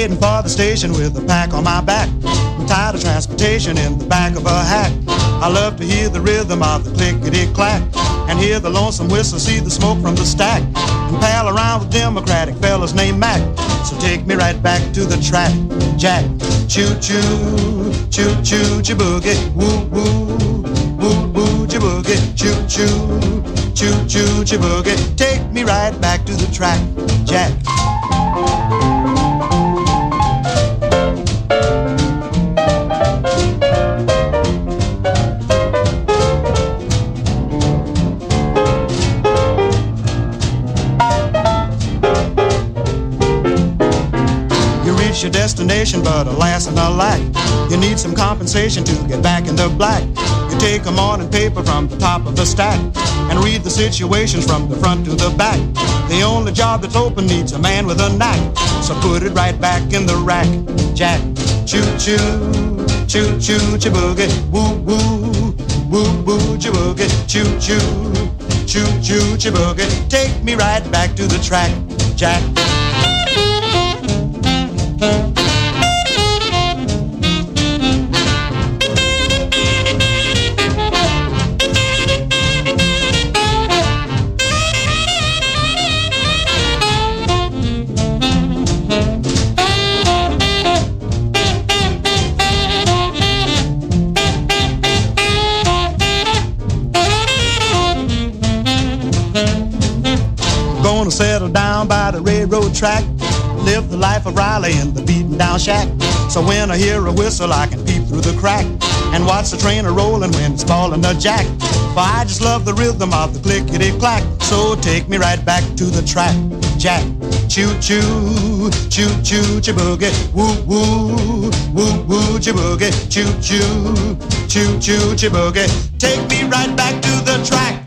heading for the station with a pack on my back. I'm tired of transportation in the back of a hack. I love to hear the rhythm of the clickety-clack and hear the lonesome whistle, see the smoke from the stack, and pal around with Democratic fellas named Mac. So take me right back to the track, Jack. Choo-choo, choo-choo, choo-boogie, woo-woo, woo-woo, choo-boogie, choo-choo, choo-choo, choo-boogie. Take me right back to the track, Jack. Your destination, but alas and alack, you need some compensation to get back in the black. You take a morning paper from the top of the stack and read the situations from the front to the back. The only job that's open needs a man with a knack, so put it right back in the rack, Jack. Choo-choo, choo-choo, choo-boogie, woo-woo, woo-woo, choo-boogie, choo-choo, choo-choo, choo-boogie. Take me right back to the track, Jack. Gonna settle down by the railroad track, live the life of Riley in the beaten down shack. So when I hear a whistle I can peep through the crack and watch the train a-rolling when it's falling a jack. For I just love the rhythm of the clickety-clack. So take me right back to the track, Jack. Choo-choo, choo-choo, choo-boogie, woo-woo, woo-woo, choo-boogie, choo-choo, choo-choo, choo-boogie. Take me right back to the track.